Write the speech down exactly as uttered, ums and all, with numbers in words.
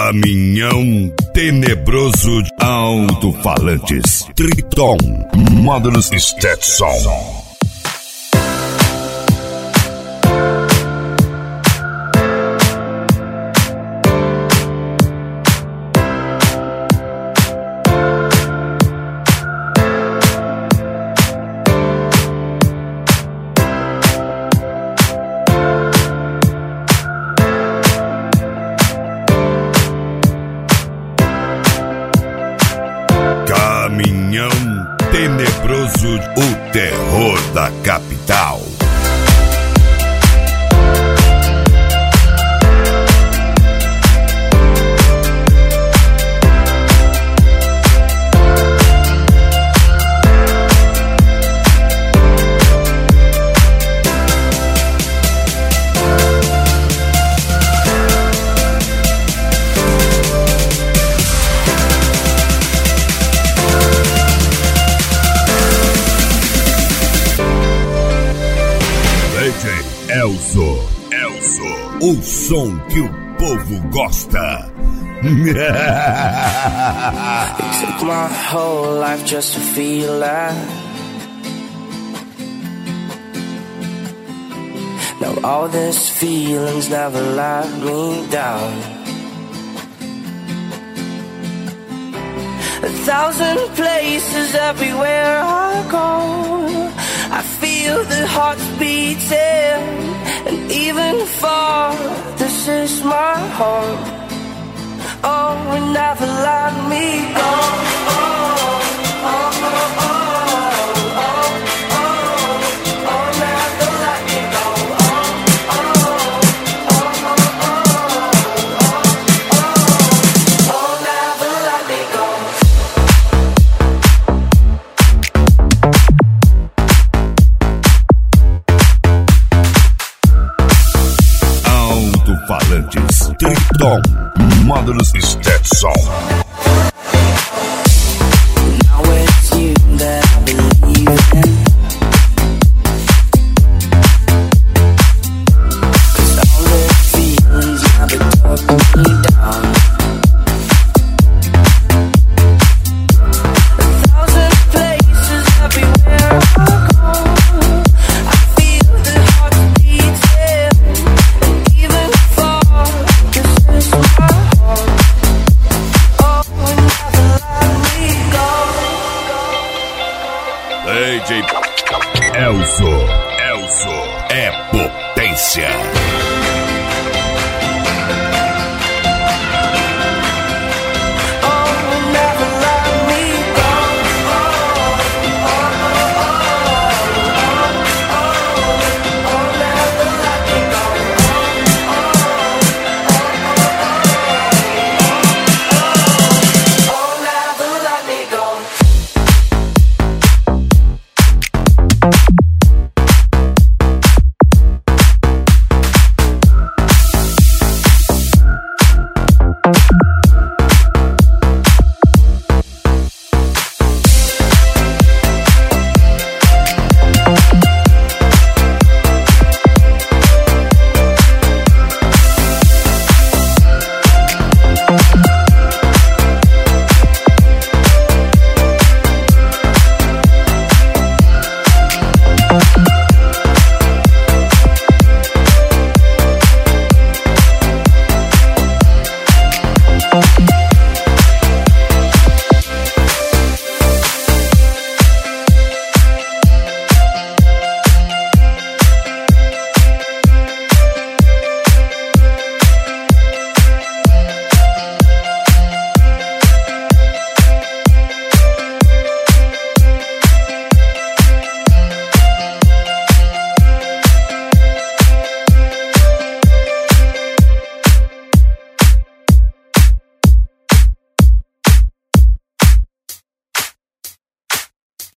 Caminhão tenebroso de alto-falantes. Triton Módulos Stetson. Caminhão tenebroso, o terror da capital. Elzo, Elzo, o som que o povo gosta. It took my whole life just to feel that. Now all these feelings never let me down. A thousand places everywhere I go, I feel the hearts beating. And even far, this is my home. Oh, and never let me go. Oh, oh, oh, oh, oh, oh, oh, oh, never let me go. Oh, oh, oh, oh, oh, oh, oh, never let me go. Falantes, Triton Módulos Stetson. Now it's you that I believe in, 'cause all the feelings never took me down. A thousand places everywhere I go, I feel the heart beating. And even far, this is my heart. Oh, and never let me go. D J Elzo, Elzo é potência.